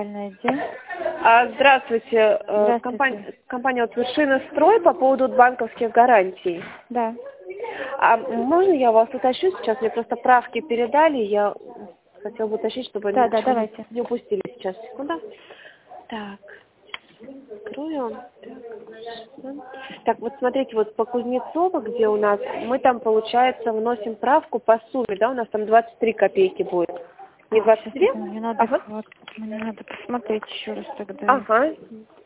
муниципальный отдел. Здравствуйте. Здравствуйте. Компания вот «Вершина Строй» по поводу банковских гарантий. Да. Можно я вас уточню сейчас? Мне просто правки передали. Я хотела бы уточнить, чтобы Да, ничего давайте. не упустили сейчас. Секунда. Так. Открою. Так, вот смотрите, вот по Кузнецову, где у нас, мы там, получается, вносим правку по сумме, да, у нас там 23 копейки будет. Не 23? Мне надо, мне надо посмотреть еще раз тогда. Ага.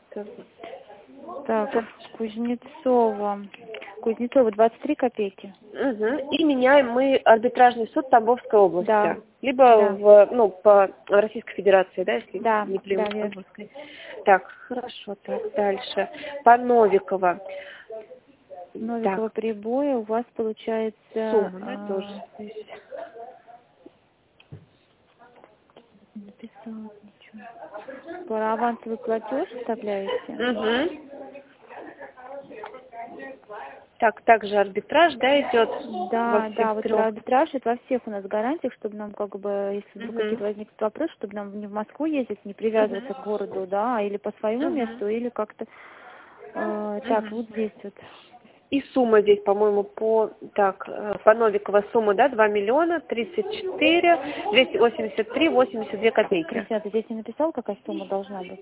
Так, Кузнецова. Кузнецова 23 копейки. Угу. И меняем мы арбитражный суд Тамбовской области. Да. Либо Да. по Российской Федерации, да, если Да, не примут да, Тамбовской. Так, хорошо, так, дальше. По Новикова. Новикова прибоя у вас получается... Сумма, да, тоже здесь. Написала ничего. Про авансовый платеж вставляете? Угу. Так, также арбитраж, да, идет во Да, всех да, вот трех. про арбитраж это во всех у нас гарантиях, чтобы нам как бы, если вдруг какие-то возникнут вопросы, чтобы нам не в Москву ездить, не привязываться к городу, да, или по своему месту, или как-то так, вот здесь вот. И сумма здесь, по-моему, по Новикова сумма, да, 2 миллиона 34 283 82 копейки. Кристина, ты здесь не написал, какая сумма должна быть?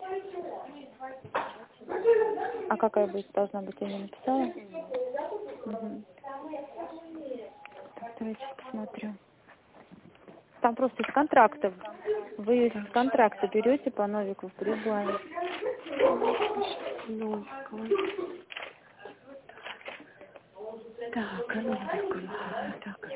А какая быть должна быть, я не написала? Угу. Так, давайте сейчас посмотрю. Там просто из контрактов. Вы из контракта берете по Новикову прибыль. Новикова. Так, Новикова. Так,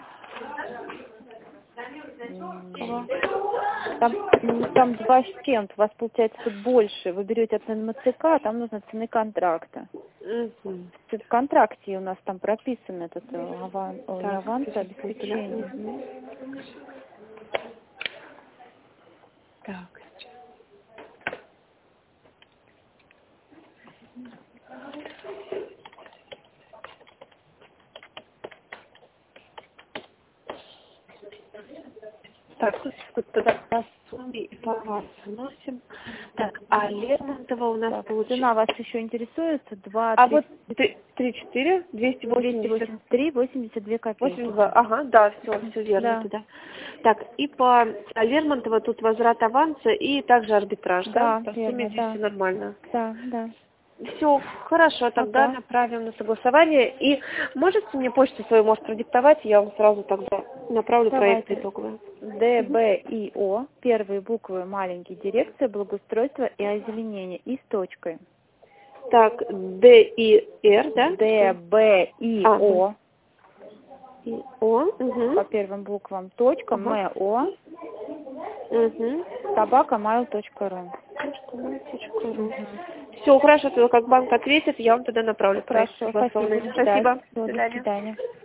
Там 2 с чем-то, у вас получается тут больше. Вы берете от НМЦК, а там нужно цены контракта. В контракте у нас там прописан этот аванс, а обеспечение. Так. Так, тут тогда по сумме и по вас вносим. Так, а Лермонтова у нас получится... Цена вас еще интересует? 2, 3... вот 3-4, 283, 82 копейки. 82, ага, да, все верно туда. Так, и по Лермонтова тут возврат аванса и также арбитраж, да? По сумме здесь все нормально. Да, да. Все, хорошо, тогда направим на согласование. И можете мне почту свою, может, продиктовать, я вам сразу тогда направлю проект итоговый. ДБИО, первые буквы маленькие, дирекция благоустройства и озеленения, и с точкой. Так, ДИР, да? ДБИО. По первым буквам, точка, МО, собака mail.ru. Все, хорошо, тогда как банк ответит, я вам тогда направлю. Хорошо, спасибо. Спасибо. До свидания.